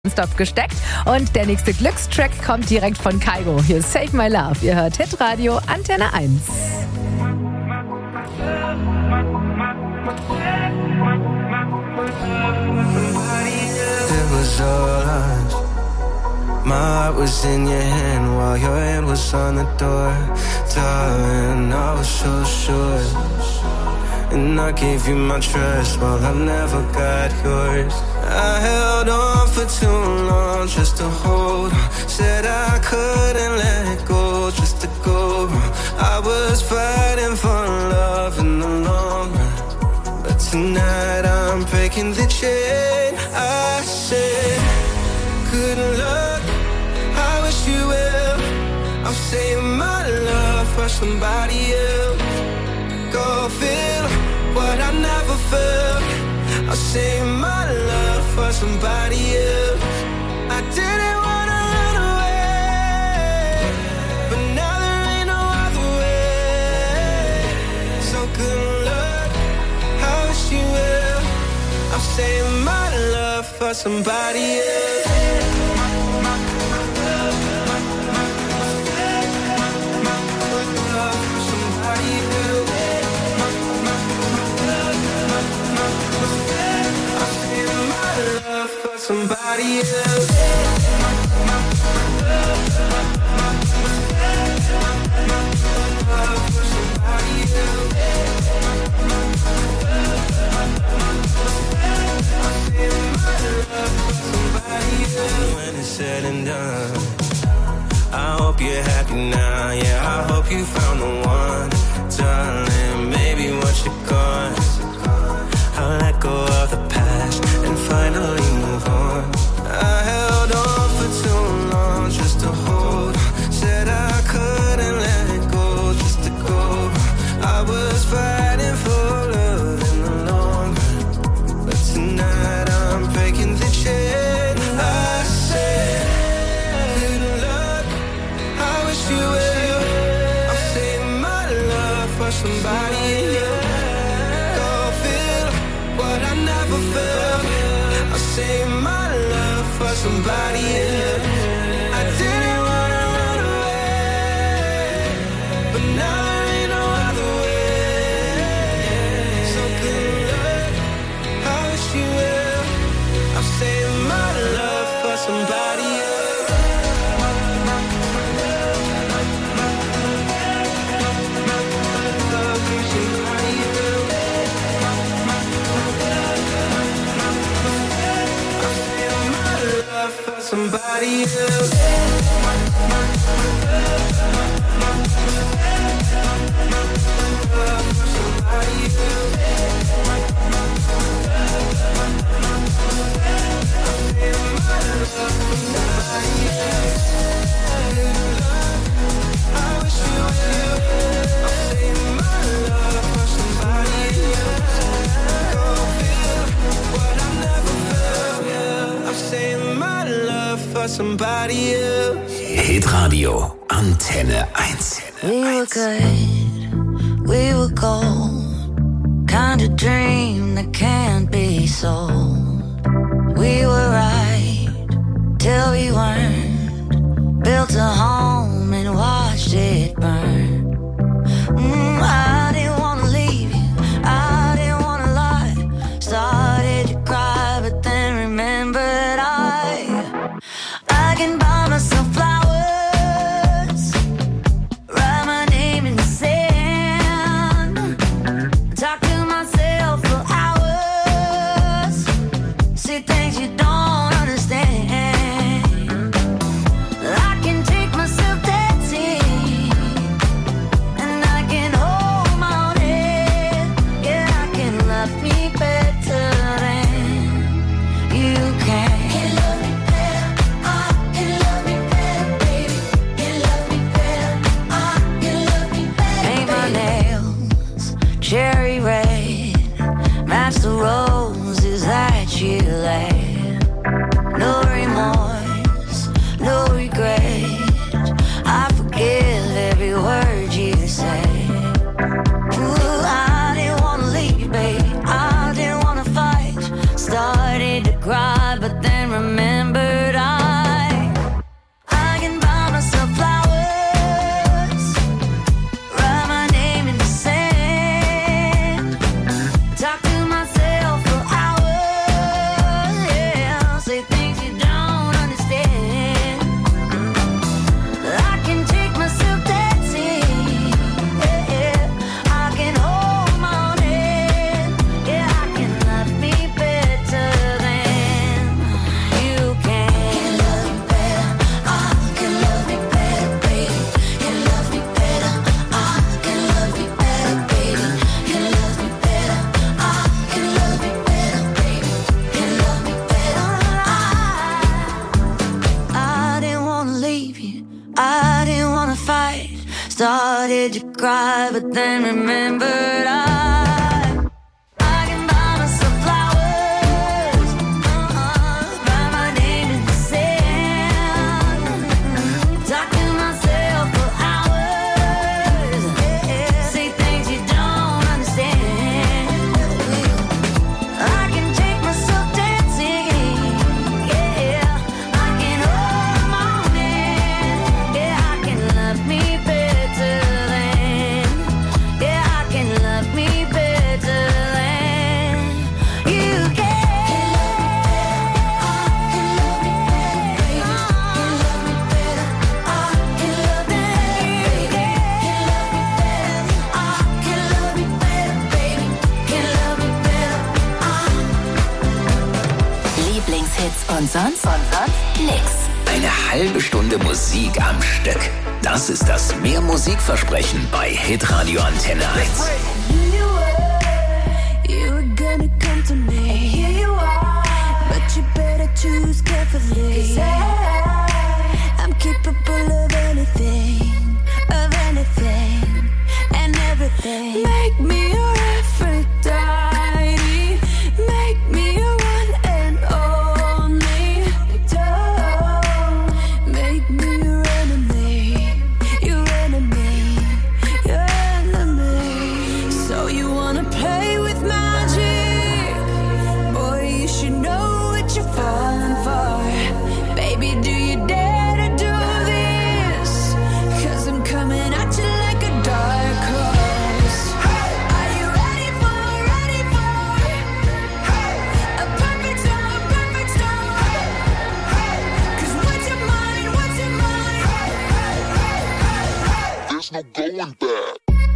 Stop gesteckt. Und der nächste Glückstrack kommt direkt von Kygo. Hier ist Save My Love. Ihr hört Hitradio Antenne 1. It was all us. My heart was in your hand while your hand was on the door. Darling, I was so sure. And I gave you my trust while I never got yours. I held on for too long just to hold on. Said I couldn't let it go just to go wrong. I was fighting for love in the long run. But tonight I'm breaking the chain. I said, good luck, I wish you well. I'm saving my love for somebody else. Go feel what I never felt. I'll save my love for somebody else. I didn't wanna run away, but now there ain't no other way. So good luck, I wish you well. I'll save my love for somebody else. Somebody else. When it's said and done, I hope you're happy now. Yeah, I hope you found the one, darling. Maybe once you're gone, I'll let go of the past and finally move on. I held on for too long just to hold on. Said I couldn't let it go just to go. I was fighting for love in the long run. But tonight I'm breaking the chain. I said, good luck, I wish you well. I'm saving my love for somebody else. What I never felt, I'll save my love for somebody else. I didn't wanna run away, but now there ain't no other way. So good luck, I wish you well. I'll save my love for somebody else. Somebody else. Somebody else. Hitradio Antenne 1. We were good, we were gold, kind of dream that can't be sold. We were right till we weren't, built a home and watched it burn. I didn't wanna leave you, I didn't wanna lie. Started to cry but then remembered I can buy myself flowers, write my name in the sand, talk to myself for hours, see things you don't understand. I can take myself dancing, and I can hold my own head. Yeah, I can love me better than you can. Can love me better, I can love me better. started to cry, but then remembered I can buy myself flowers, write my name in the sand, talk to myself for hours, say things you don't understand. I can take myself dancing, yeah, I can hold the morning, yeah, I can love me better than, yeah, I can love me better than you can. Lieblingshits und sonst nix. Eine halbe Stunde Musik am Stück. Das ist das Mehr-Musik-Versprechen bei Hitradio Antenne 1. You were gonna come to me, and here you are, but you better choose carefully, 'cause I'm capable of anything, and everything. Make me your Aphrodite, make me your one and only. Don't make me your enemy, your enemy, your enemy. So you wanna play with magic? Boy, you should know what you're falling for. Baby, do you dare to do this? 'Cause I'm coming at you like a dark horse. Are you ready for a perfect storm, perfect storm? 'Cause what's your mind, what's your mind? There's no going back.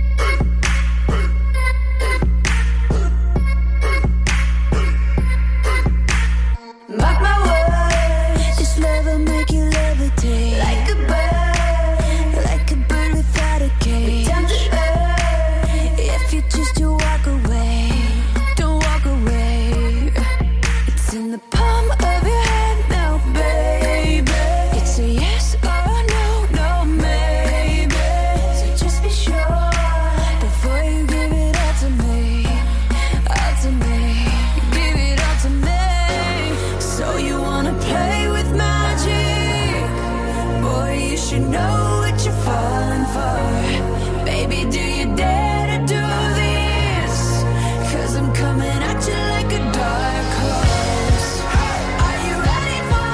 Mark my words, this love will make you levitate like a bird without a cage. Down to earth, if you choose to walk away, don't walk away. It's in the palm of your hand now, baby. It's a yes or no, no maybe. So just be sure before you give it all to me, all to me. Give it all to me. So you wanna play with magic? Boy, you should know what you're falling for. Baby, do you dare to do this? 'Cause I'm coming at you like a dark horse. Are you ready for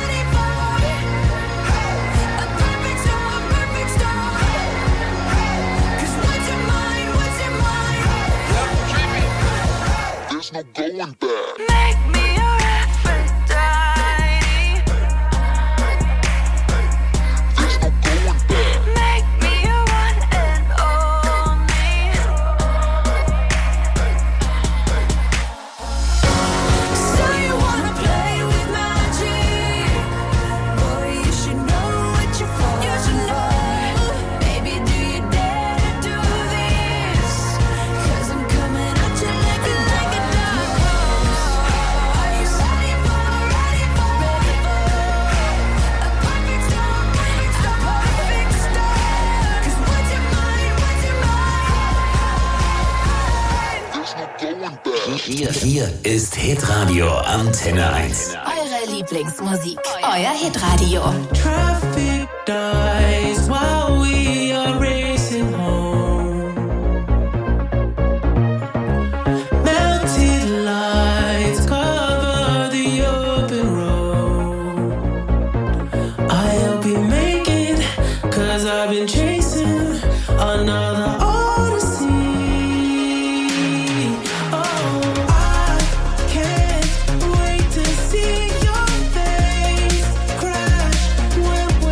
a perfect storm, perfect storm? 'Cause what's your mind, what's your mind? There's no going back. Make me your Aphrodite, There's no going back. make me your one and only. So you wanna play with magic? Boy, you should know what you're falling for. Baby, do you dare to do this? 'Cause I'm coming at you like a dark horse. Are you ready for a perfect storm, perfect storm, perfect storm? 'Cause what's your mind, what's your mind? There's no going back. Hier ist Hitradio Antenne 1. Eure Lieblingsmusik. Euer Hitradio. Traffic dies while we are racing home. Melted lights cover the open road. I hope you make it, 'cause I've been chasing another odyssey. Oh, I can't wait to see your face crash when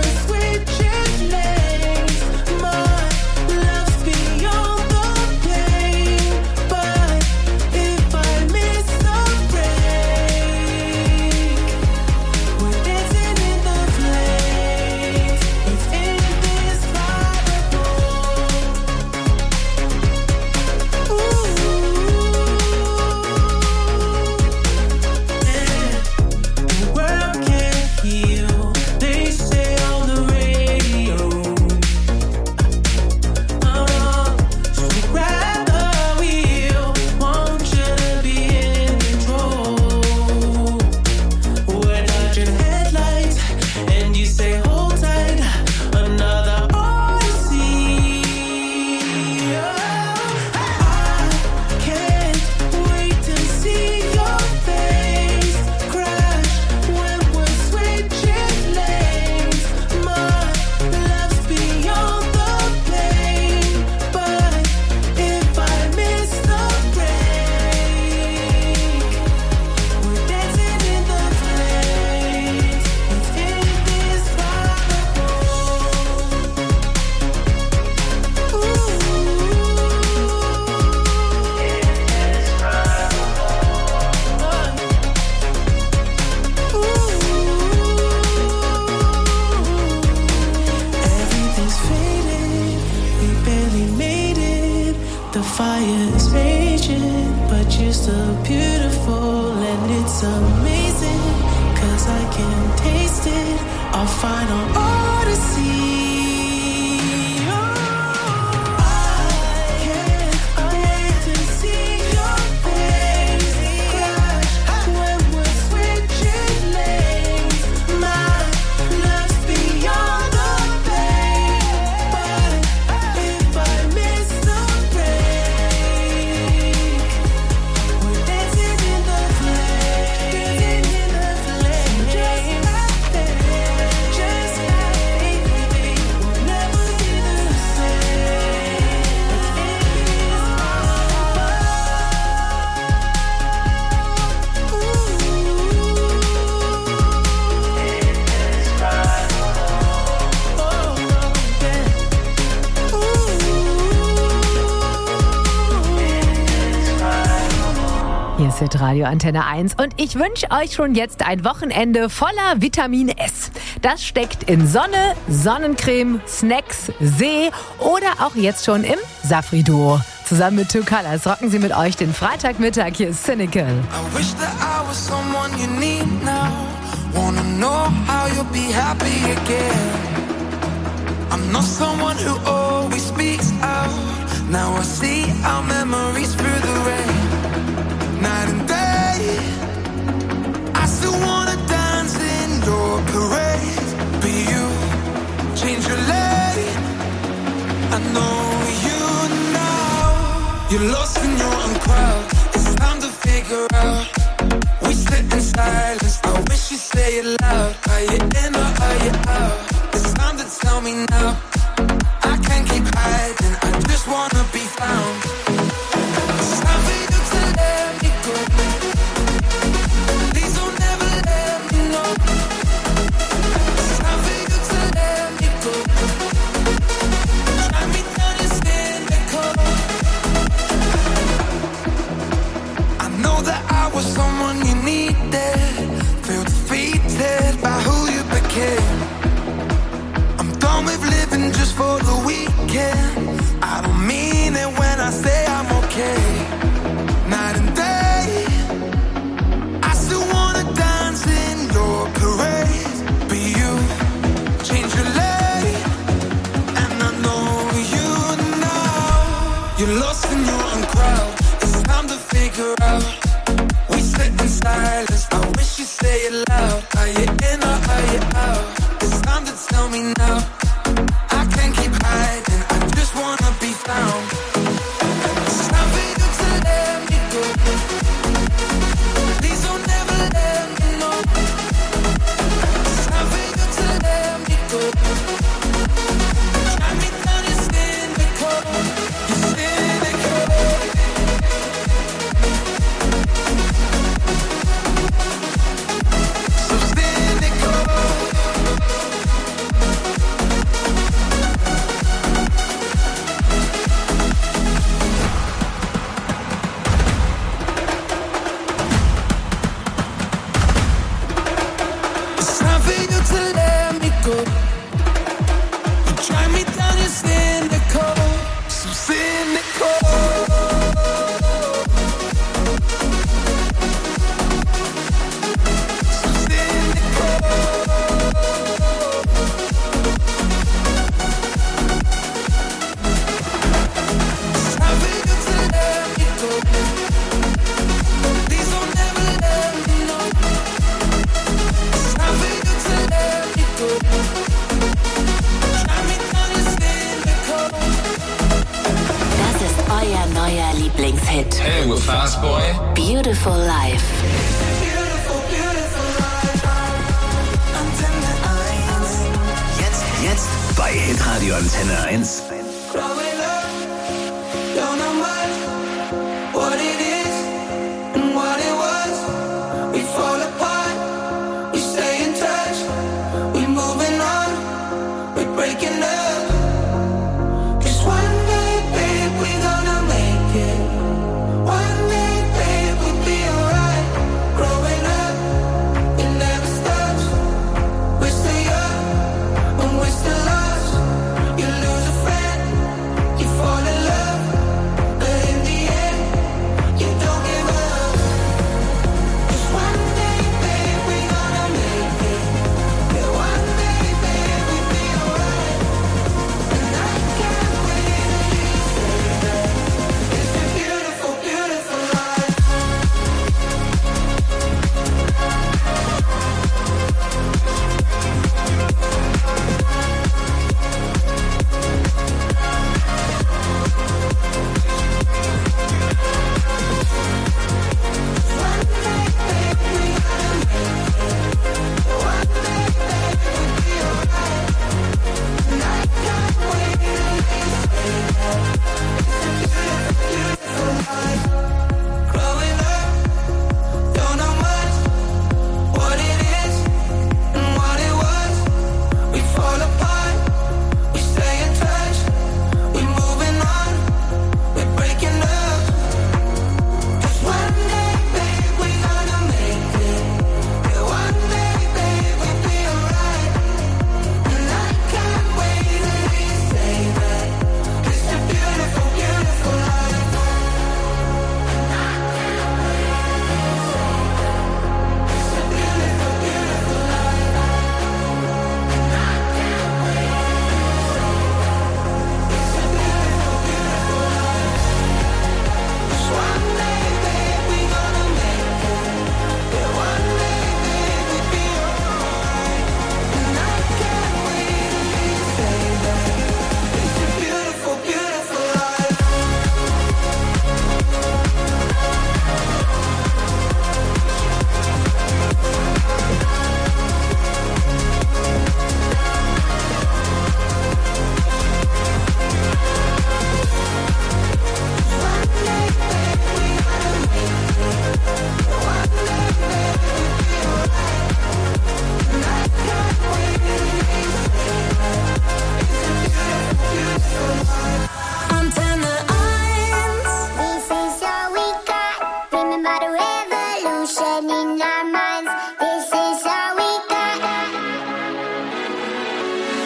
you're so beautiful and it's amazing. 'Cause I can taste it, our final odyssey. Hier ist Hitradio Antenne 1 und ich wünsche euch schon jetzt ein Wochenende voller Vitamin S. Das steckt in Sonne, Sonnencreme, Snacks, See oder auch jetzt schon im Safri-Duo. Zusammen mit Two Colors rocken sie mit euch den Freitagmittag. Hier ist Cynical. I wish that I was someone you need now. Wanna know how you'll be happy again. I'm not someone who always speaks out. Now I see our memories through the rain. Night and day, I still wanna dance in your parade. But you change your lane. I know you now. You're lost in your own crowd. It's time to figure out. We sit in silence. I wish you'd say it loud. Are you in or are you out? It's time to tell me now. I can't keep hiding. I just wanna be found. It's time for you to let me go. Please don't ever let me know. It's time for you to let me go. Try me down and cynical. I know that I was someone you needed. Feel defeated by who you became. I'm done with living just for the weekend. I don't mean it when I say I'm okay. Night and day, I still wanna dance in your parade. But you change your lane, and I know you now. You're lost in your own crowd. It's time to figure out. We sit in silence. I wish you'd say it loud. Are you in or are you out? It's time to tell me now. I can't keep hiding. I just wanna be found. It's time for you to let me go. Please don't ever let me know. It's time for you to let me go. Try me down, you're cynical. You're cynical. So cynical. It's time for you to let me go. You try me down, you're cynical. So cynical. So cynical. It's time for you to let me go. Please don't ever let me know. It's time for you to let me go. Try me down, you're cynical. Das ist euer neuer Lieblingshit. Hey, we're fast boy. Beautiful Life. Beautiful, beautiful life. Antenne 1. Jetzt bei Hitradio Antenne 1. Growing up, don't know much what it is and what it was. We fall apart, we stay in touch, we moving on, we breaking up. 'Cause one day, babe, we gonna make it. One day, babe, we'll be alright. Growing up, it never stops. We're still young and we're still lost. You lose a friend,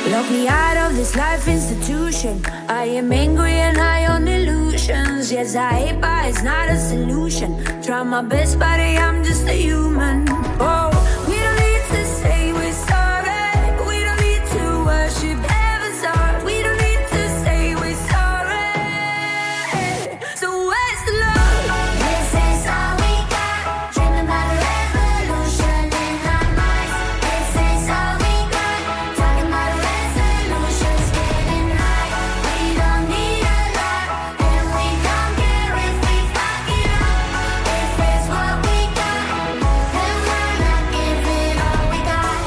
Lock me out of this life institution. I am angry and high on illusions. Yes, I hate, but it's not a solution. Try my best, but I'm just a human. Oh, we don't need to say we're sorry. We don't need to worship heaven's heart. We don't need to say we're sorry. So where's the love? This is all we got. Dreaming about a revolution in our minds. This is all we got. Talking about a resolutions, getting high. We don't need a lot, and we don't care if we fuck it up. If it's what we got, then why not give it all we got?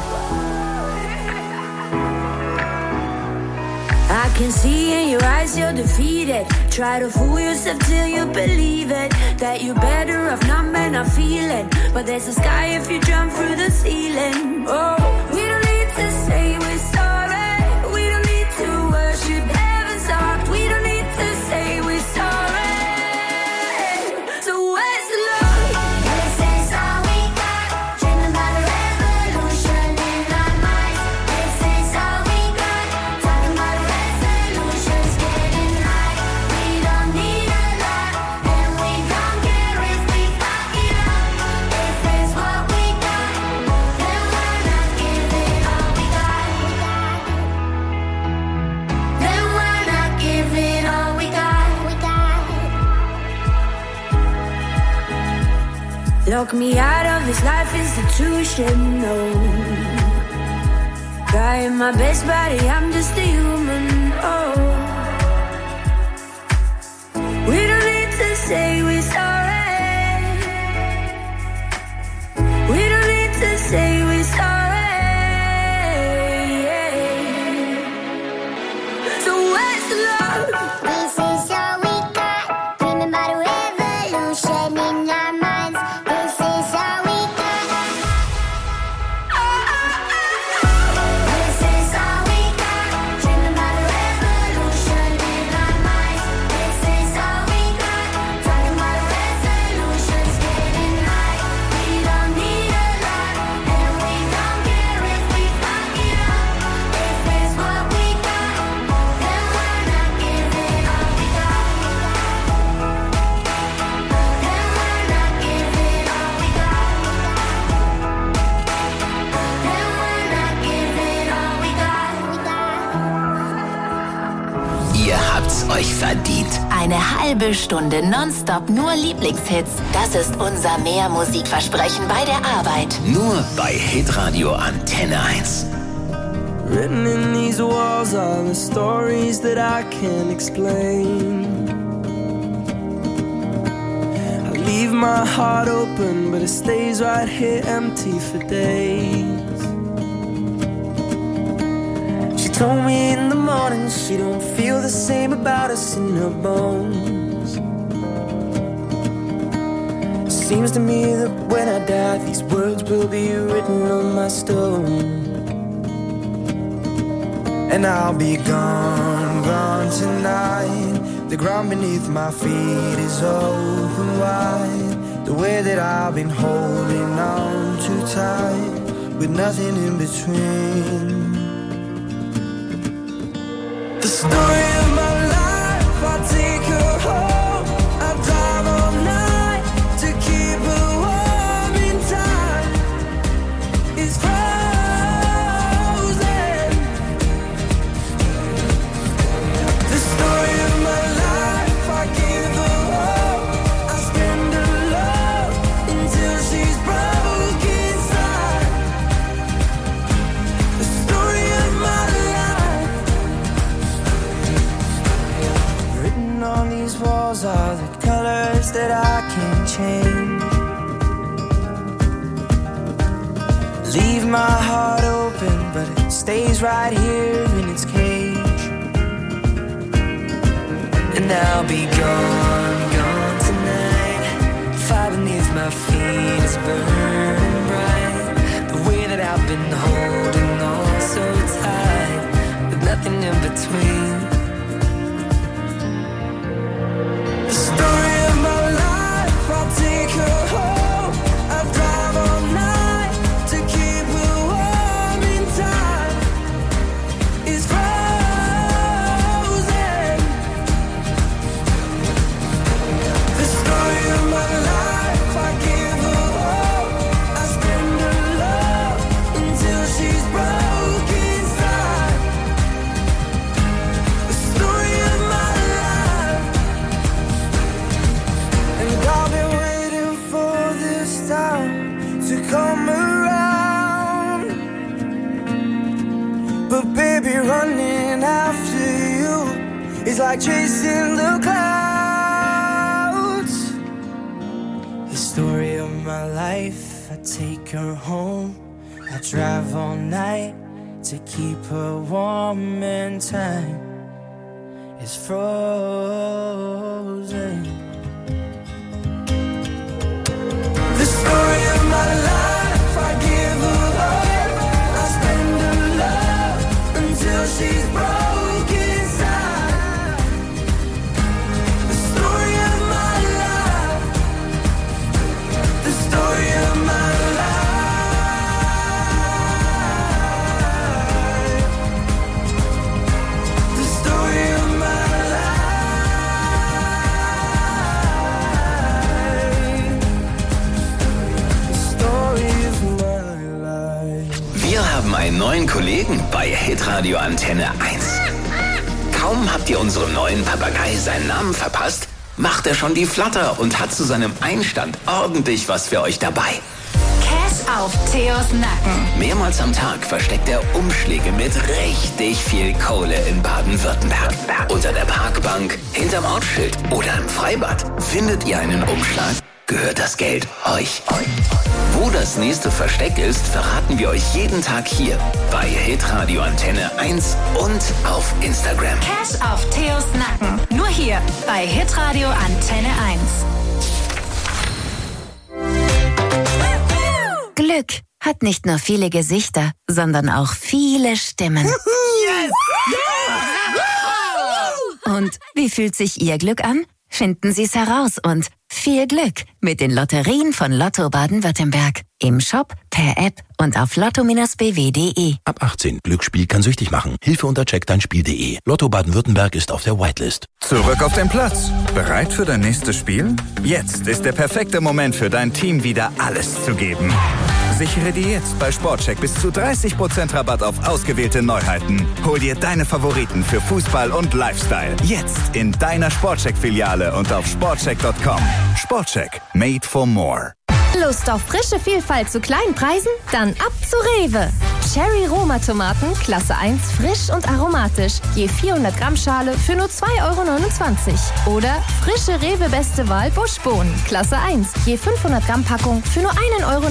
I can see in your eyes you're defeated. Try to fool yourself till you believe it. That you're better off numb and not feeling. But there's a sky if you jump through the ceiling. Oh, we don't need to say we're sorry. We don't need to worship heaven's heart. We don't need to say we're sorry. So where's the love? This is all we got. Dreaming about a revolution in our minds. This is all we got. Talking about a resolutions, getting high. We don't need a lot, and we don't care if we fuck it up. If it's what we got, then why not give it all we got? Then why not give it all we got? Lock me out of this life institution, no. Trying my best, buddy, I'm just a human, oh. We don't need to say we're sorry. We don't need to say we're sorry. So where's the love? This is all we got. Dreaming about a revolution in our minds. This is all we got. This is all we got. Dreaming about a revolution in our minds. This is all we got. Talking about resolutions, getting high. We don't need a lot, and we don't care if we fuck it up. If it's what we got, then why not give it all we got? Then why not give it all we got? Then why not give it all we got? Ihr habt's euch verdient. Eine halbe Stunde nonstop nur Lieblingshits. Das ist unser Mehr-Musikversprechen bei der Arbeit. Nur bei Hitradio Antenne 1. Written in these walls are the stories that I can't explain. I leave my heart open, but it stays right here empty for days. She told me in the morning she don't feel the same about us in her bones. Seems to me that when I die, these words will be written on my stone. And I'll be gone, gone tonight. The ground beneath my feet is open wide. The way that I've been holding on too tight, with nothing in between. The story of my life, I'll take her home. I'll drive all night to keep her warm in time. It's frozen. The story of my life, I give her hope. I spend her love until she's broke inside. The story of my life. Written on these walls are the colors that I can't change. Leave my heart open, but it stays right here in its cage. And I'll be gone, gone tonight. Fire beneath my feet is burning bright. The way that I've been holding on so tight, with nothing in between. The story of my life, I'll take her home. I'll drive all night to keep her warm in time. But baby, running after you is like chasing the clouds. The story of my life, I take her home. I drive all night to keep her warm and time is frozen. The story of my life, I give her love, I spend her love until she's broken inside. The story of my life, the story of my life. Einen neuen Kollegen bei Hitradio Antenne 1. Kaum habt ihr unserem neuen Papagei seinen Namen verpasst, macht er schon die Flatter und hat zu seinem Einstand ordentlich was für euch dabei. Cash auf Theos Nacken. Mehrmals am Tag versteckt er Umschläge mit richtig viel Kohle in Baden-Württemberg. Unter der Parkbank, hinterm Ortsschild oder im Freibad. Findet ihr einen Umschlag, gehört das Geld euch. Wo das nächste Versteck ist, verraten wir euch jeden Tag hier bei Hitradio Antenne 1 und auf Instagram. Cash auf Theos Nacken. Nur hier bei Hitradio Antenne 1. Glück hat nicht nur viele Gesichter, sondern auch viele Stimmen. Yes! Und wie fühlt sich Ihr Glück an? Finden Sie es heraus und viel Glück mit den Lotterien von Lotto Baden-Württemberg. Im Shop, per App und auf lotto-bw.de. Ab 18. Glücksspiel kann süchtig machen. Hilfe unter checkdeinspiel.de. Lotto Baden-Württemberg ist auf der Whitelist. Zurück auf den Platz. Bereit für dein nächstes Spiel? Jetzt ist der perfekte Moment für dein Team, wieder alles zu geben. Sichere dir jetzt bei Sportcheck bis zu 30% Rabatt auf ausgewählte Neuheiten. Hol dir deine Favoriten für Fußball und Lifestyle. Jetzt in deiner Sportcheck-Filiale und auf sportcheck.com. Sportcheck. Made for more. Lust auf frische Vielfalt zu kleinen Preisen? Dann ab zu Rewe. Cherry Roma Tomaten, Klasse 1, frisch und aromatisch. Je 400 Gramm Schale für nur 2,29 €. Oder frische Rewe Beste Wahl Buschbohnen, Klasse 1, je 500 Gramm Packung für nur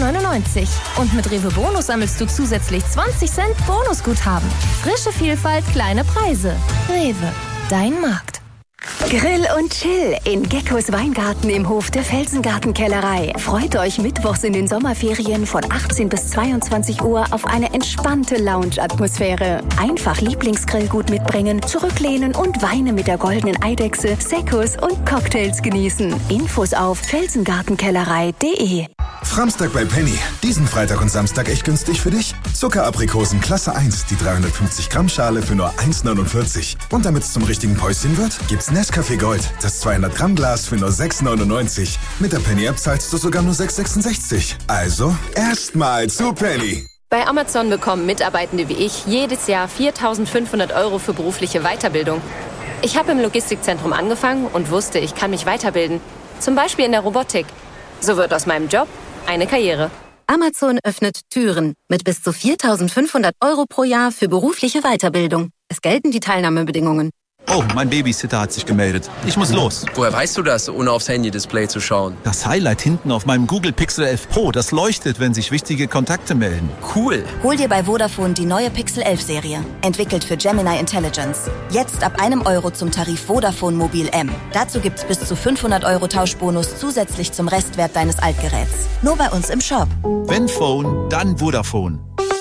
1,99 €. Und mit Rewe Bonus sammelst du zusätzlich 20 Cent Bonusguthaben. Frische Vielfalt, kleine Preise. Rewe, dein Markt. Grill und Chill in Geckos Weingarten im Hof der Felsengartenkellerei. Freut euch mittwochs in den Sommerferien von 18 bis 22 Uhr auf eine entspannte Lounge-Atmosphäre. Einfach Lieblingsgrillgut mitbringen, zurücklehnen und Weine mit der goldenen Eidechse, Seccos und Cocktails genießen. Infos auf felsengartenkellerei.de. Framstag bei Penny. Diesen Freitag und Samstag echt günstig für dich. Zuckeraprikosen Klasse 1, die 350 Gramm Schale für nur 1,49 €. Und damit es zum richtigen Päuschen wird, gibt's Nescafé Gold, das 200 Gramm Glas für nur 6,99 €. Mit der Penny-App zahlst du sogar nur 6,66 €. Also, erstmal zu Penny. Bei Amazon bekommen Mitarbeitende wie ich jedes Jahr 4.500 € für berufliche Weiterbildung. Ich habe im Logistikzentrum angefangen und wusste, ich kann mich weiterbilden. Zum Beispiel in der Robotik. So wird aus meinem Job eine Karriere. Amazon öffnet Türen mit bis zu 4.500 € pro Jahr für berufliche Weiterbildung. Es gelten die Teilnahmebedingungen. Oh, mein Babysitter hat sich gemeldet. Ich muss los. Woher weißt du das, ohne aufs Handy-Display zu schauen? Das Highlight hinten auf meinem Google Pixel 11 Pro, das leuchtet, wenn sich wichtige Kontakte melden. Cool. Hol dir bei Vodafone die neue Pixel 11 Serie. Entwickelt für Gemini Intelligence. Jetzt ab €1 zum Tarif Vodafone Mobil M. Dazu gibt's bis zu 500 € Tauschbonus zusätzlich zum Restwert deines Altgeräts. Nur bei uns im Shop. Wenn Phone, dann Vodafone.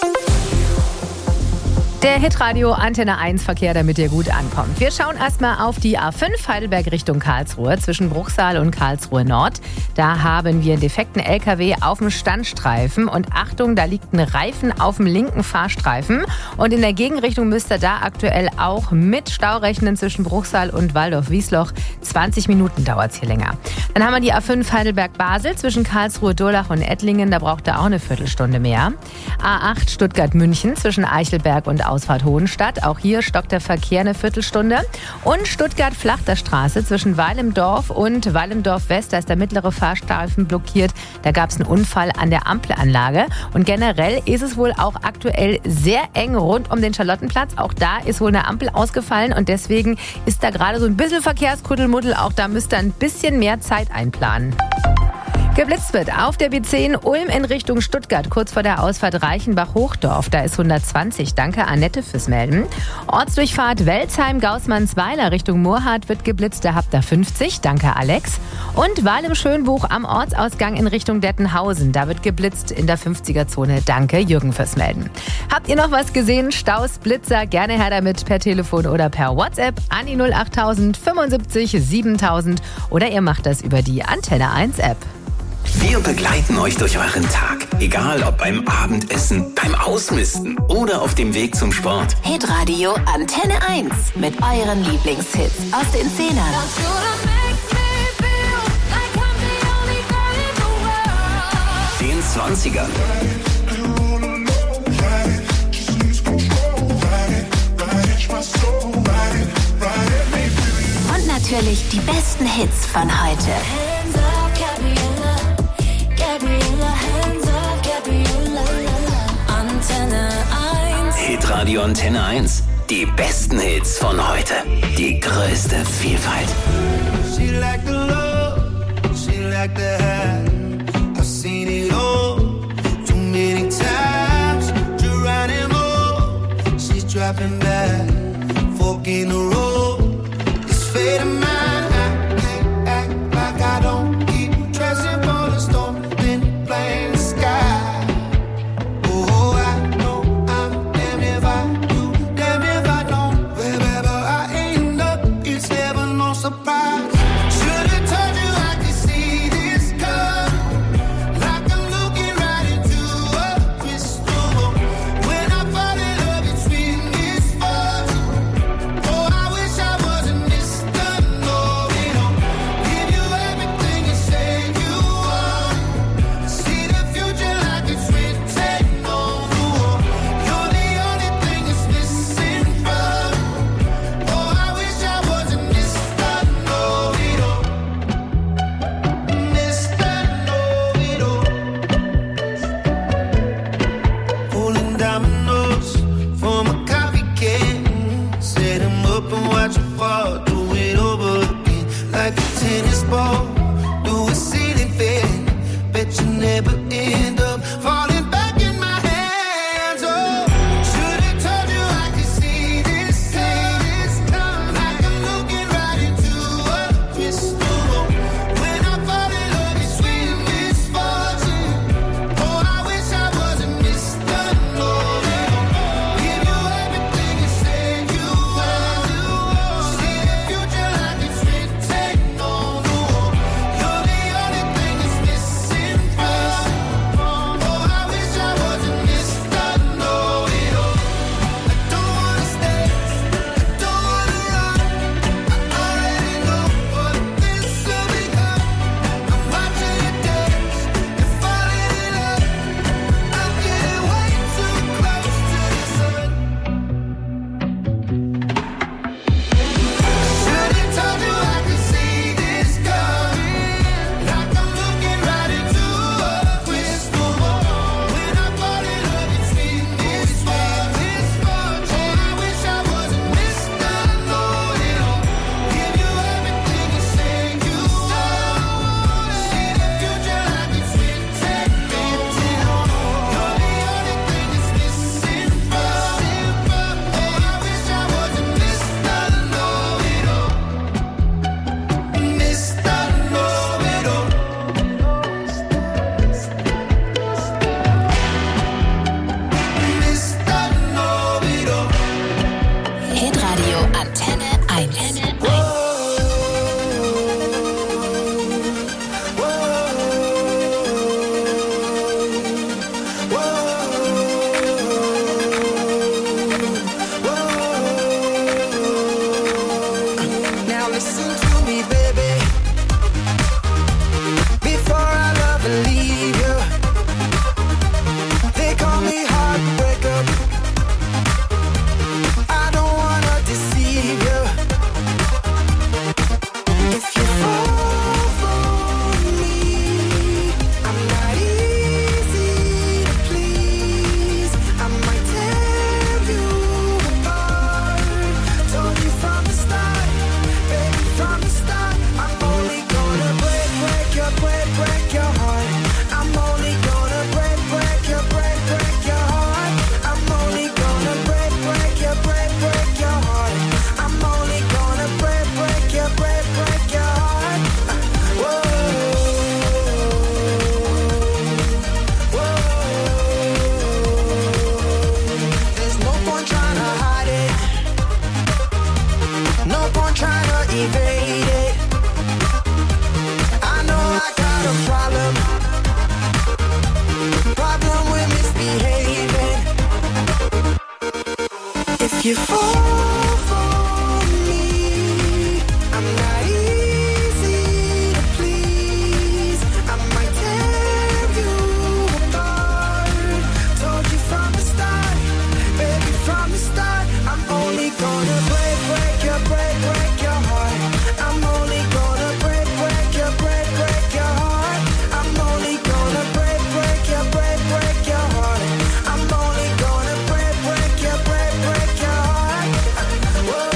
Der Hitradio Antenne 1 Verkehr, damit ihr gut ankommt. Wir schauen erstmal auf die A5 Heidelberg Richtung Karlsruhe zwischen Bruchsal und Karlsruhe Nord. Da haben wir einen defekten LKW auf dem Standstreifen und Achtung, da liegt ein Reifen auf dem linken Fahrstreifen und in der Gegenrichtung müsst ihr da aktuell auch mit Stau rechnen zwischen Bruchsal und Waldorf-Wiesloch. 20 Minuten dauert es hier länger. Dann haben wir die A5 Heidelberg-Basel zwischen Karlsruhe-Durlach und Ettlingen. Da braucht ihr auch eine Viertelstunde mehr. A8 Stuttgart-München zwischen Eichelberg und Ausfahrt Hohenstadt. Auch hier stockt der Verkehr eine Viertelstunde. Und Stuttgart-Flachterstraße zwischen Weil im Dorf und Weil im Dorf West. Da ist der mittlere Fahrstreifen blockiert. Da gab es einen Unfall an der Ampelanlage. Und generell ist es wohl auch aktuell sehr eng rund um den Charlottenplatz. Auch da ist wohl eine Ampel ausgefallen und deswegen ist da gerade so ein bisschen Verkehrskuddelmuddel. Auch da müsst ihr ein bisschen mehr Zeit einplanen. Geblitzt wird auf der B10 Ulm in Richtung Stuttgart, kurz vor der Ausfahrt Reichenbach-Hochdorf. Da ist 120. Danke, Annette, fürs Melden. Ortsdurchfahrt Welzheim-Gaußmannsweiler Richtung Moorhardt wird geblitzt. Da habt ihr 50. Danke, Alex. Und Wahl im Schönbuch am Ortsausgang in Richtung Dettenhausen. Da wird geblitzt in der 50er-Zone. Danke, Jürgen, fürs Melden. Habt ihr noch was gesehen? Staus, Blitzer, gerne her damit per Telefon oder per WhatsApp an die 08000 75 7000 oder ihr macht das über die Antenne 1 App. Wir begleiten euch durch euren Tag. Egal ob beim Abendessen, beim Ausmisten oder auf dem Weg zum Sport. Hitradio Antenne 1 mit euren Lieblingshits aus den 10ern. Den 20ern. Und natürlich die besten Hits von heute. Antenne 1. Hitradio Antenne 1. Die besten Hits von heute. Die größte Vielfalt. She like the love, she like the high. I've seen it all too many times. Geronimo, she's dropping back, fork in the road. It's fate of mine. I can't act like I don't keep dressing for the storm, then blame the sky. Oh, I know I'm damn if I do, damn if I don't. Wherever I end up, it's never no surprise. Should've told you I could see this coming, like I'm looking right into a crystal ball. When I fall in love, it's when it's fun. Oh, I wish If you fall for me, I'm not easy to please. I might tear you apart. Told you from the start, baby, from the start. I'm only gonna break your heart. I'm only gonna break your heart. I'm only gonna break your heart. I'm only gonna break your heart. Whoa.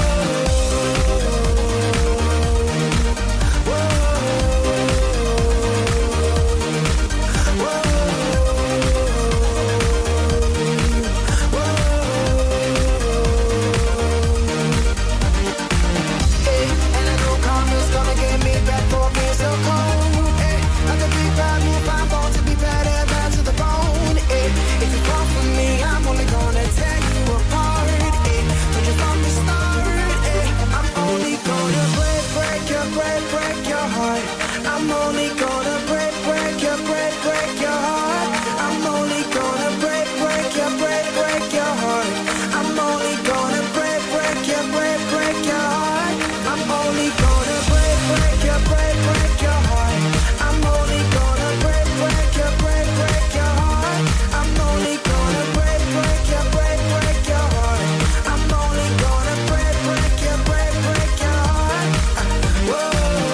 And I know karma's gonna get me back for being so cold. Not to be bad, move, I'm born to be bad and bad to the bone. If you fall for me, I'm only gonna tear you apart. Told you from the start, I'm only gonna break your heart. I'm only gonna break your heart. I'm only gonna break your heart. I'm only gonna break your heart. I'm only gonna break your heart. I'm only gonna break your heart. I'm only gonna break your heart. I'm only gonna break your heart. Whoa.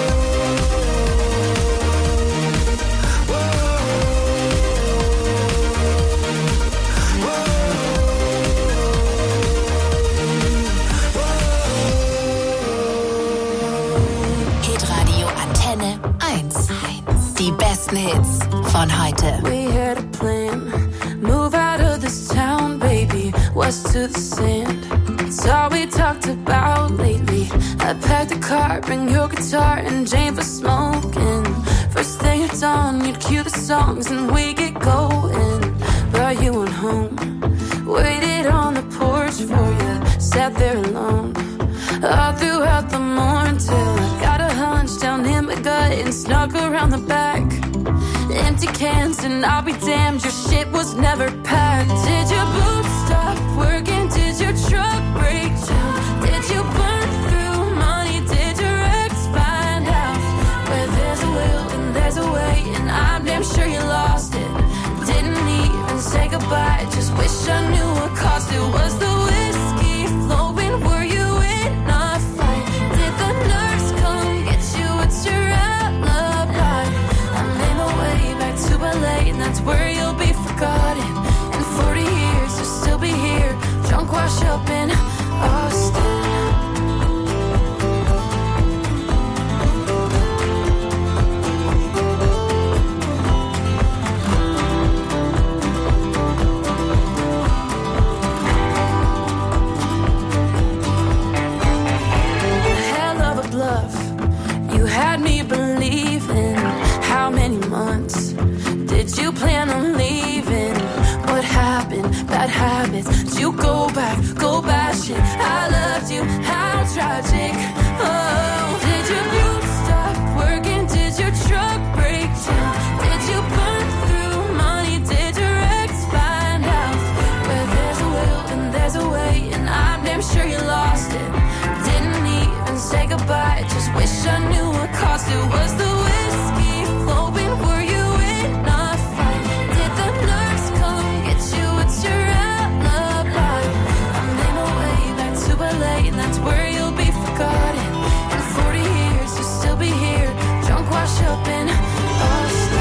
Hitradio Antenne 1. Die besten Hits von heute. We had a plan, move out of this town, baby, west to the sand. It's all we talked about lately. I packed a car, bring your guitar and Jane for smoking. First thing at dawn, you'd cue the songs and we get going. But you went home, waited on the porch for you, sat there alone. All throughout the morning till I got a hunch down in my gut and snuck around the back. Empty cans and I'll be damned, your shit was never packed. Did your boots stop working? Did your truck break down? Did you burn through money? Did your ex find out? Where there's a will and there's a way, and I'm damn sure you lost it. Didn't even say goodbye, just wish I knew what cost it. Was the whiskey flowing? Were you in a fight? Did the nurse come get you? It's your alibi. I made my way back to LA, and that's where you'll be forgotten. In 40 years, you'll still be here, drunk, wash up in Austin. Hell of a bluff, you had me believing. How many months did you plan on leaving? What happened? Bad habits. Did you go back? Go bash it. I loved you. How tragic. Oh, did your boots stop working? Did your truck break down? Did you burn through money? Did your ex find out? Where there's a will and there's a way, and I'm damn sure you lost it. Didn't even say goodbye, just wish I knew what cost it. Was the whiskey flowing? Were you in a fight? Did the nurse come get you? It's your alibi. I made my way back to LA, and that's where you'll be forgotten. In 40 years, you'll still be here, drunk, wash up in Austin.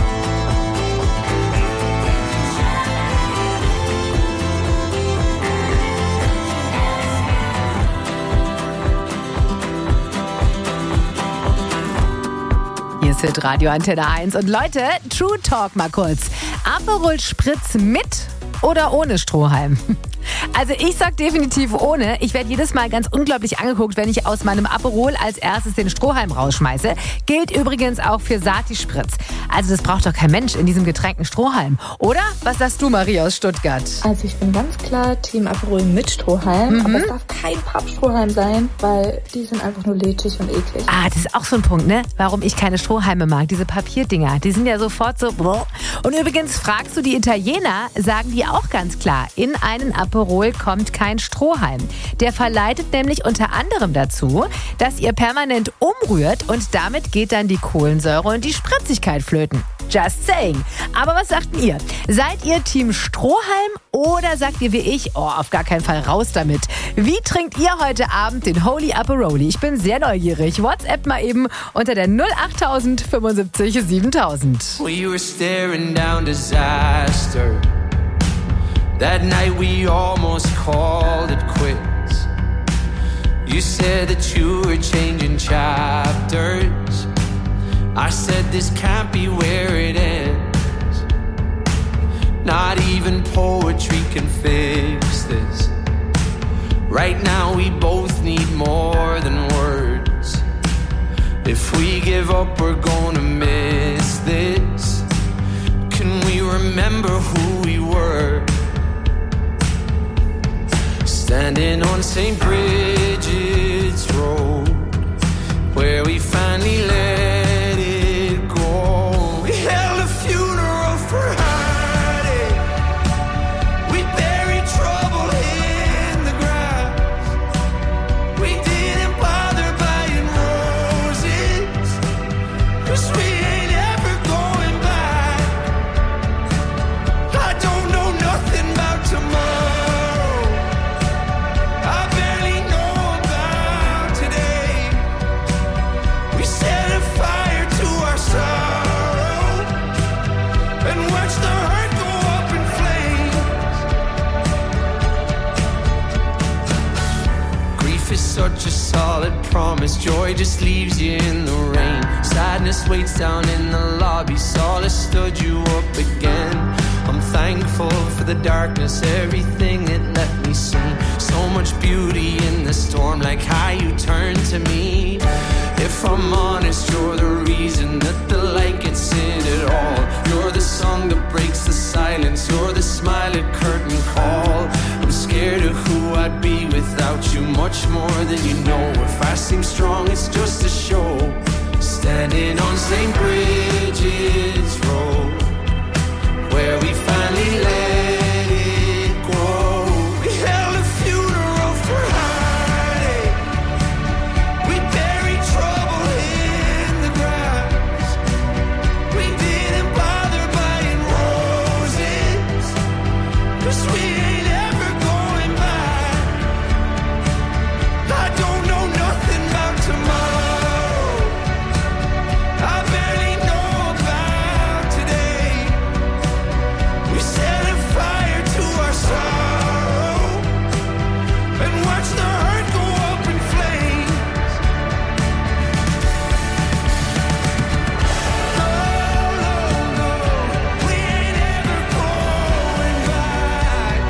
Hier ist Hitradio Antenne 1. Und Leute, True Talk mal kurz. Aperol Spritz mit oder ohne Strohhalm? Also ich sag definitiv ohne. Ich werde jedes Mal ganz unglaublich angeguckt, wenn ich aus meinem Aperol als erstes den Strohhalm rausschmeiße. Gilt übrigens auch für Sati-Spritz. Also das braucht doch kein Mensch in diesem Getränk einen Strohhalm. Oder? Was sagst du, Marie aus Stuttgart? Also ich bin ganz klar Team Aperol mit Strohhalm. Aber es darf kein Pappstrohhalm sein, weil die sind einfach nur lätschig und eklig. Ah, das ist auch so ein Punkt, ne? Warum ich keine Strohhalme mag. Diese Papierdinger, die sind ja sofort so... Und übrigens, fragst du die Italiener, sagen die auch ganz klar, in einen Aperol Alkohol kommt kein Strohhalm. Der verleitet nämlich unter anderem dazu, dass ihr permanent umrührt und damit geht dann die Kohlensäure und die Spritzigkeit flöten. Just saying. Aber was sagt denn ihr? Seid ihr Team Strohhalm oder sagt ihr wie ich, auf gar keinen Fall raus damit? Wie trinkt ihr heute Abend den Holy Aperoli? Ich bin sehr neugierig. WhatsApp mal eben unter der 08000 75 7000. We were staring down disaster. That night we almost called it quits. You said that you were changing chapters. I said this can't be where it ends. Not even poetry can fix this. Right now we both need more than words. If we give up, we're gonna miss this. Can we remember who we were? Standing on St. Bridget's Road, where we finally let it go. We held a funeral for heartache. We buried trouble in the grass. We didn't bother buying roses, 'cause we ain't ever going back. I don't know nothing about tomorrow. Such a solid promise. Joy just leaves you in the rain. Sadness waits down in the lobby. Solace stood you up again. I'm thankful for the darkness, everything it let me see. So much beauty in the storm, like how you turned to me. If I'm honest, you're the reason that the light gets in at all. You're the song that breaks the silence. You're the smile at curtain call. I'm scared of who I'd be without you, much more than you know. If I seem strong, it's just a show. Standing on St. Bridget's Road, where we finally let it go. We held a funeral for heartache. We buried trouble in the grass. We didn't bother buying roses, 'cause we ain't ever going back. I don't know nothing about tomorrow. I barely know about today. We set a fire to our sorrow and watch the hurt go up in flames. Oh, no, no, we ain't ever going back.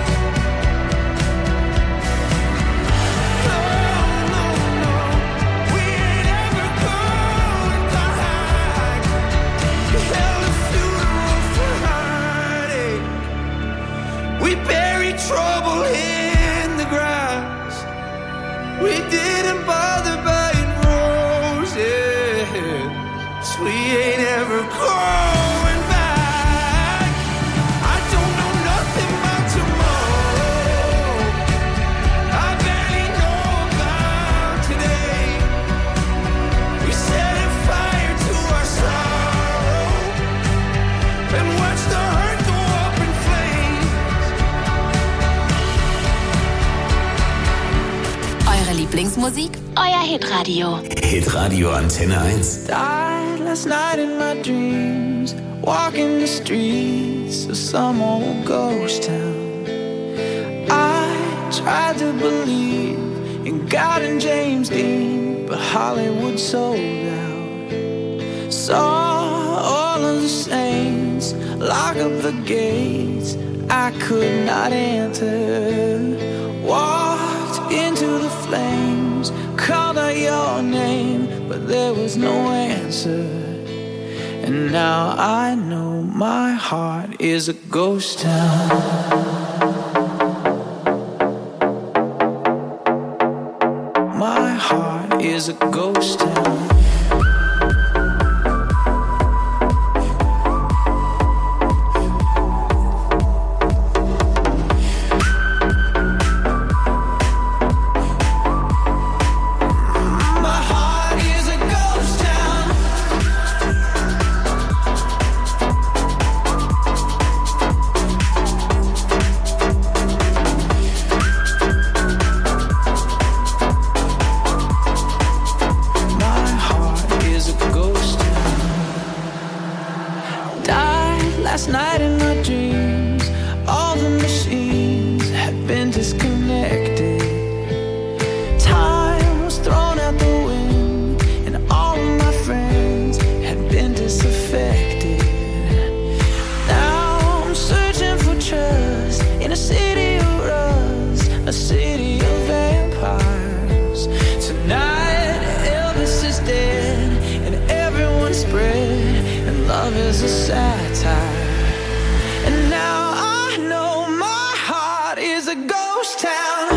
No, no, no, we ain't ever going back. We held a funeral for heartache. We buried trouble in the grass. We didn't bother buying roses. So we ain't ever going back. I don't know nothing about tomorrow. I barely know about today. We set a fire to our sorrow and watch the hurt go up in flames. Eure Lieblingsmusik? Euer Hitradio. Hitradio Antenne 1. Died last night in my dreams, walking the streets of some old ghost town. I tried to believe in God and James Dean, but Hollywood sold out. Saw all of the saints lock up the gates I could not enter. Walked into the flames, called out your name, but there was no answer. And now I know my heart is a ghost town. My heart is a ghost town. ghost town.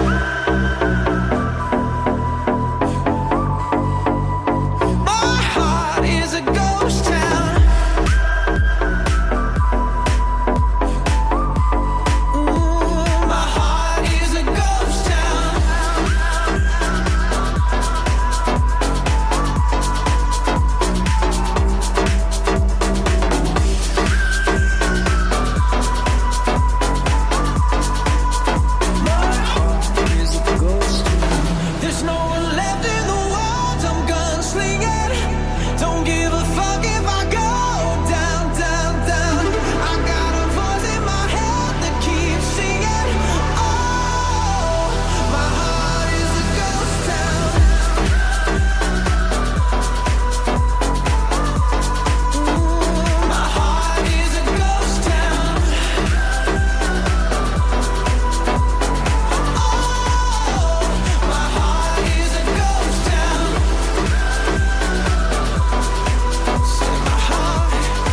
My heart is a ghost town. Ooh, my heart is a ghost town. There's no one left in the world, I'm gunslinging. Don't give a fuck if I go down, down, down. I got a voice in my head that keeps singing. Oh, my heart is a ghost town. Ooh, my heart is a ghost town. My heart is a ghost town. Say my heart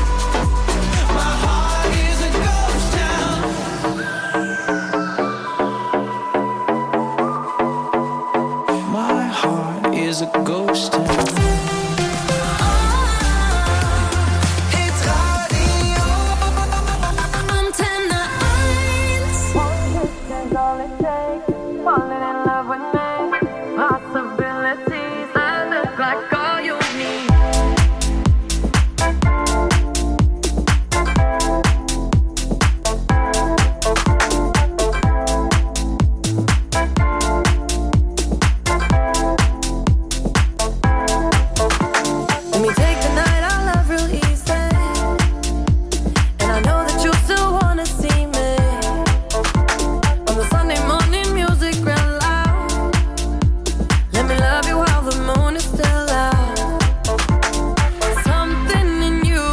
is a ghost town. My heart is a ghost town. Hit Radio Antenne 1. One kiss is all it takes. Falling in love with me. Possibilities. I look like all you need. Let me take the night I love real easy. And I know that you still wanna see me. On the Sunday morning music real loud. Let me love you while the moon is still out. Something in you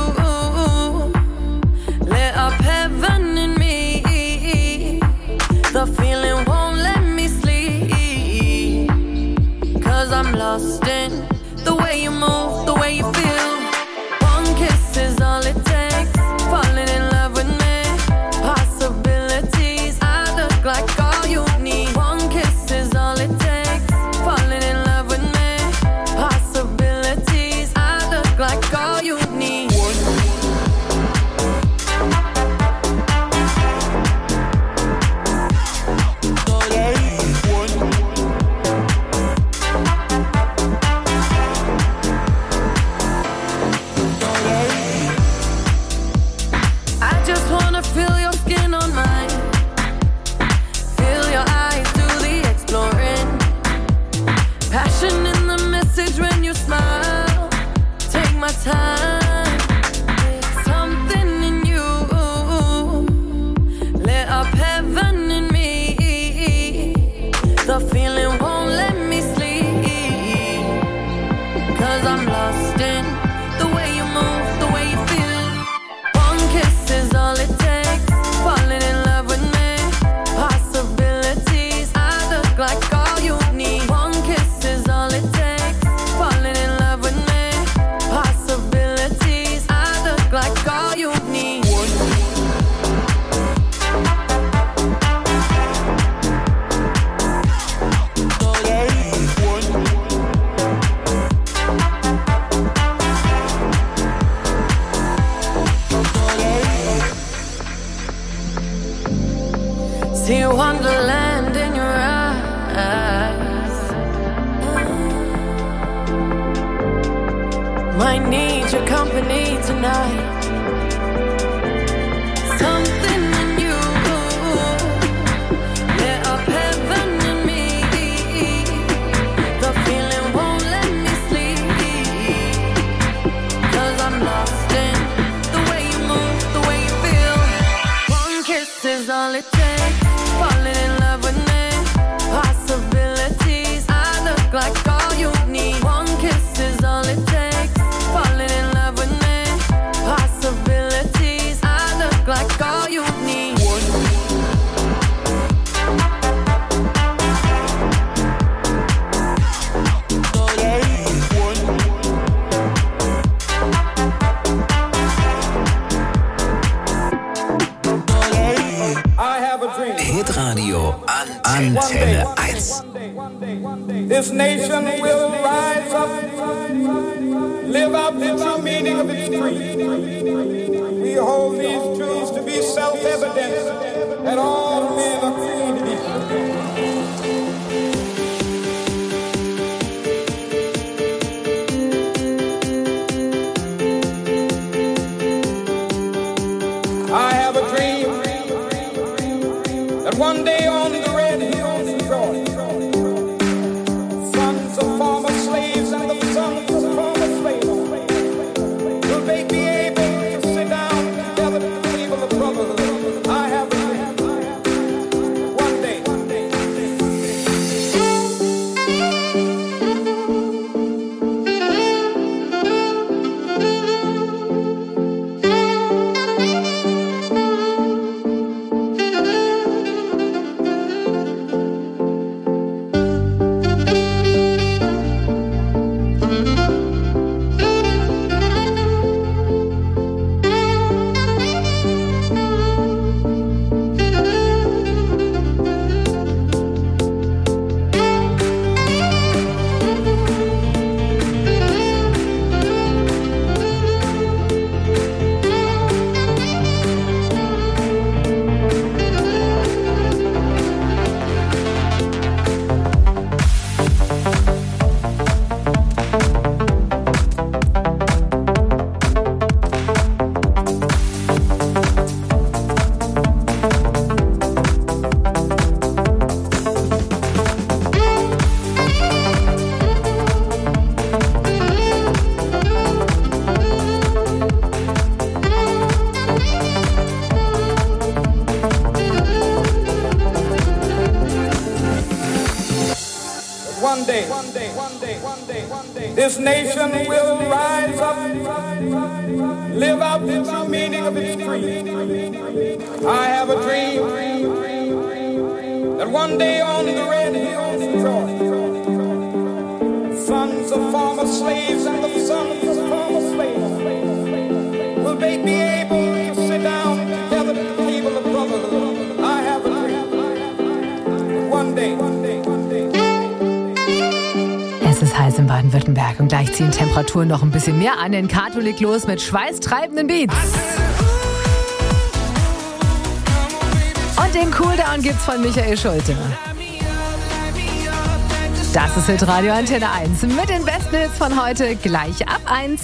lit up heaven in me. The feeling won't let me sleep. 'Cause I'm lost in the way you move, the way you feel. One kiss is all it takes. Falling in love with me. Possibilities. I look like all you need. One kiss is all it takes. Falling in love with me. Possibilities. I look like all you need. I just wanna feel your skin on mine. Feel your eyes do the exploring. Passion in the message when you smile. Take my time. Something in you lit up heaven in me. The feeling won't let me sleep. 'Cause I'm lost in the way you move, the way you feel. One kiss is all it takes. Falling in love with me. Possibilities. I look like all you need. One kiss is all it takes. Falling in love with me. Possibilities. I look like all you need. See wonderland in your eyes. Might need your company tonight. Something in you lit up heaven in me. The feeling won't let me sleep. 'Cause I'm lost in the way you move, the way you feel. One kiss is all it takes. Falling in love with me. Possibilities. I look like all you need. One kiss is all it takes. Falling in love with me. Antenne 1. This nation will rise up, live out the true meaning of its creed. We hold these truths to be self-evident that all men are created equal. I have a dream that one day on the red hills of Georgia, sons of former slaves and the sons of former slaves will they be able to sit down together at the table of brotherhood. I have a dream one day. This nation will rise up, live out the true meaning of its creed. I have a dream that one day on the red hills of Georgia, sons of former slaves and the sons of former slaves will they be able to sit down together at the table of brotherhood. I have a dream that one day. Es ist heiß in Baden-Württemberg und gleich ziehen Temperaturen noch ein bisschen mehr an. In Kato legt los mit schweißtreibenden Beats. Und den Cooldown gibt's von Michael Schulte. Das ist Hitradio Antenne 1 mit den besten Hits von heute gleich ab 1.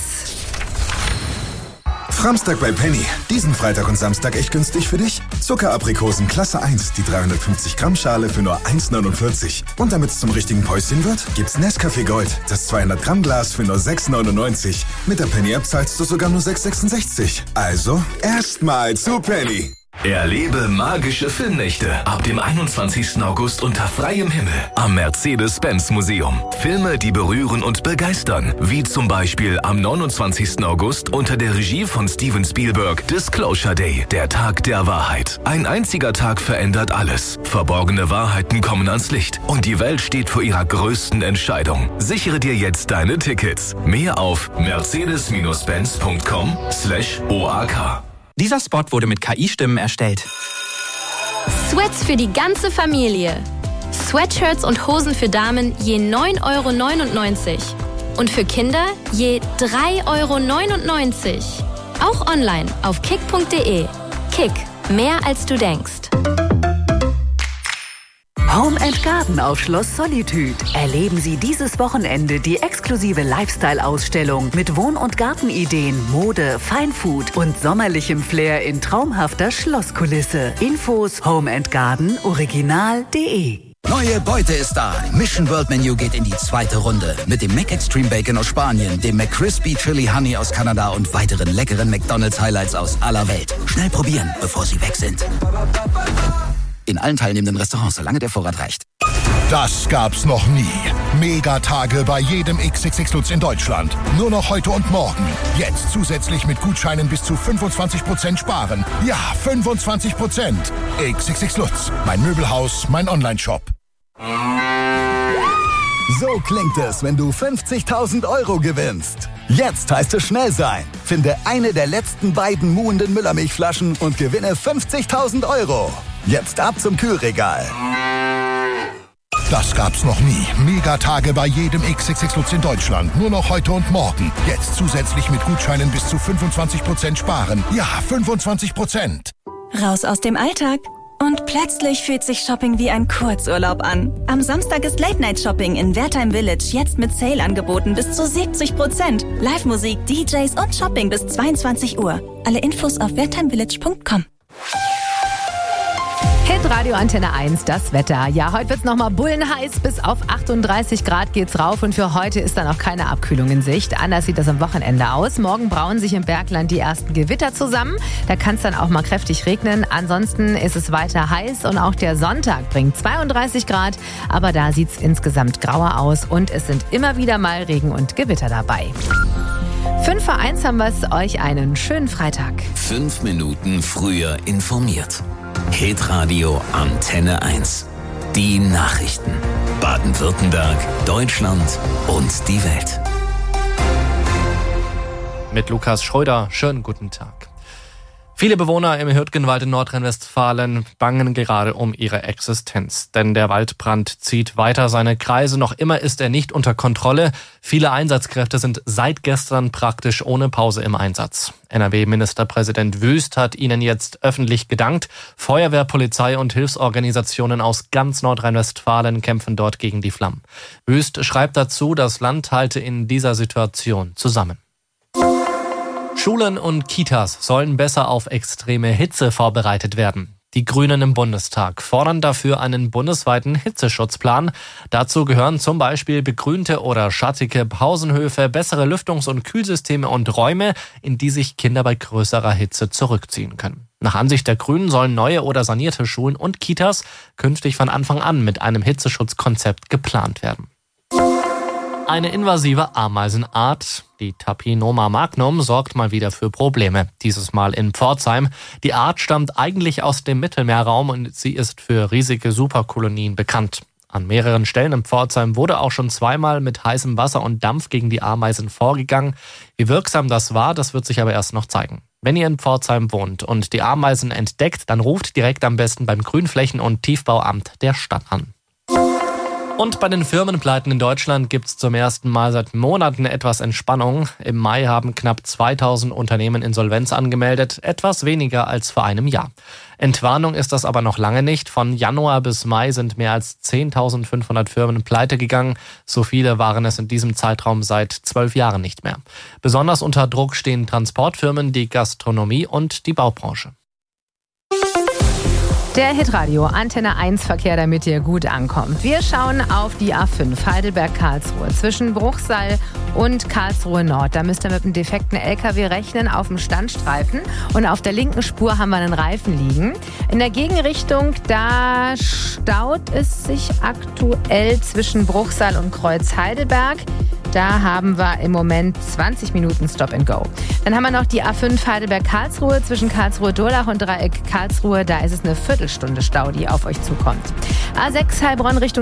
Framstag bei Penny. Diesen Freitag und Samstag echt günstig für dich. Zuckeraprikosen Klasse 1, die 350 Gramm Schale für nur 1,49. Und damit es zum richtigen Päuschen wird, gibt's Nescafé Gold, das 200 Gramm Glas für nur 6,99. Mit der Penny-App zahlst du sogar nur 6,66. Also, erstmal zu Penny. Erlebe magische Filmnächte ab dem 21. August unter freiem Himmel am Mercedes-Benz-Museum. Filme, die berühren und begeistern, wie zum Beispiel am 29. August unter der Regie von Steven Spielberg Disclosure Day, der Tag der Wahrheit. Ein einziger Tag verändert alles. Verborgene Wahrheiten kommen ans Licht und die Welt steht vor ihrer größten Entscheidung. Sichere dir jetzt deine Tickets. Mehr auf mercedes-benz.com/OAK. Dieser Spot wurde mit KI-Stimmen erstellt. Sweats für die ganze Familie. Sweatshirts und Hosen für Damen je 9,99 € und für Kinder je 3,99 €. Auch online auf kick.de. Kick, mehr als du denkst. Home & Garden auf Schloss Solitude. Erleben Sie dieses Wochenende die exklusive Lifestyle-Ausstellung mit Wohn- und Gartenideen, Mode, Feinfood und sommerlichem Flair in traumhafter Schlosskulisse. Infos homeandgardenoriginal.de. Neue Beute ist da. Mission World Menu geht in die zweite Runde. Mit dem Mac Extreme Bacon aus Spanien, dem McCrispy Chili Honey aus Kanada und weiteren leckeren McDonald's Highlights aus aller Welt. Schnell probieren, bevor sie weg sind. In allen teilnehmenden Restaurants, solange der Vorrat reicht. Das gab's noch nie. Megatage bei jedem XXX Lutz in Deutschland. Nur noch heute und morgen. Jetzt zusätzlich mit Gutscheinen bis zu 25% sparen. Ja, 25%. XXX Lutz. Mein Möbelhaus, mein Onlineshop. So klingt es, wenn du 50.000 € gewinnst. Jetzt heißt es schnell sein. Finde eine der letzten beiden muhenden Müllermilchflaschen und gewinne 50.000 €. Jetzt ab zum Kühlregal. Das gab's noch nie. Megatage bei jedem XXX Lutz in Deutschland. Nur noch heute und morgen. Jetzt zusätzlich mit Gutscheinen bis zu 25% sparen. Ja, 25%. Raus aus dem Alltag. Und plötzlich fühlt sich Shopping wie ein Kurzurlaub an. Am Samstag ist Late-Night-Shopping in Wertheim Village jetzt mit Sale-Angeboten bis zu 70%. Live-Musik, DJs und Shopping bis 22 Uhr. Alle Infos auf wertheimvillage.com. Hitradio Antenne 1, das Wetter. Ja, heute wird's nochmal bullenheiß. Bis auf 38 Grad geht's rauf und für heute ist dann auch keine Abkühlung in Sicht. Anders sieht das am Wochenende aus. Morgen brauen sich im Bergland die ersten Gewitter zusammen. Da kann es dann auch mal kräftig regnen. Ansonsten ist es weiter heiß und auch der Sonntag bringt 32 Grad. Aber da sieht's insgesamt grauer aus und es sind immer wieder mal Regen und Gewitter dabei. 5 vor 1 haben wir euch einen schönen Freitag. 5 Minuten früher informiert. Hitradio Antenne 1. Die Nachrichten. Baden-Württemberg, Deutschland und die Welt. Mit Lukas Schröder, schönen guten Tag. Viele Bewohner im Hürtgenwald in Nordrhein-Westfalen bangen gerade um ihre Existenz. Denn der Waldbrand zieht weiter seine Kreise. Noch immer ist er nicht unter Kontrolle. Viele Einsatzkräfte sind seit gestern praktisch ohne Pause im Einsatz. NRW-Ministerpräsident Wüst hat ihnen jetzt öffentlich gedankt. Feuerwehr, Polizei und Hilfsorganisationen aus ganz Nordrhein-Westfalen kämpfen dort gegen die Flammen. Wüst schreibt dazu, das Land halte in dieser Situation zusammen. Schulen und Kitas sollen besser auf extreme Hitze vorbereitet werden. Die Grünen im Bundestag fordern dafür einen bundesweiten Hitzeschutzplan. Dazu gehören zum Beispiel begrünte oder schattige Pausenhöfe, bessere Lüftungs- und Kühlsysteme und Räume, in die sich Kinder bei größerer Hitze zurückziehen können. Nach Ansicht der Grünen sollen neue oder sanierte Schulen und Kitas künftig von Anfang an mit einem Hitzeschutzkonzept geplant werden. Eine invasive Ameisenart, die Tapinoma magnum, sorgt mal wieder für Probleme. Dieses Mal in Pforzheim. Die Art stammt eigentlich aus dem Mittelmeerraum und sie ist für riesige Superkolonien bekannt. An mehreren Stellen in Pforzheim wurde auch schon zweimal mit heißem Wasser und Dampf gegen die Ameisen vorgegangen. Wie wirksam das war, das wird sich aber erst noch zeigen. Wenn ihr in Pforzheim wohnt und die Ameisen entdeckt, dann ruft direkt am besten beim Grünflächen- und Tiefbauamt der Stadt an. Und bei den Firmenpleiten in Deutschland gibt es zum ersten Mal seit Monaten etwas Entspannung. Im Mai haben knapp 2000 Unternehmen Insolvenz angemeldet, etwas weniger als vor einem Jahr. Entwarnung ist das aber noch lange nicht. Von Januar bis Mai sind mehr als 10.500 Firmen pleite gegangen. So viele waren es in diesem Zeitraum seit 12 Jahren nicht mehr. Besonders unter Druck stehen Transportfirmen, die Gastronomie und die Baubranche. Der Hitradio Antenne 1 Verkehr, damit ihr gut ankommt. Wir schauen auf die A5 Heidelberg-Karlsruhe zwischen Bruchsal und Karlsruhe Nord. Da müsst ihr mit einem defekten LKW rechnen auf dem Standstreifen. Und auf der linken Spur haben wir einen Reifen liegen. In der Gegenrichtung, da staut es sich aktuell zwischen Bruchsal und Kreuz Heidelberg. Da haben wir im Moment 20 Minuten Stop and Go. Dann haben wir noch die A5 Heidelberg-Karlsruhe zwischen Karlsruhe-Durlach und Dreieck Karlsruhe. Da ist es eine Viertelstunde Stau, die auf euch zukommt. A6 Heilbronn Richtung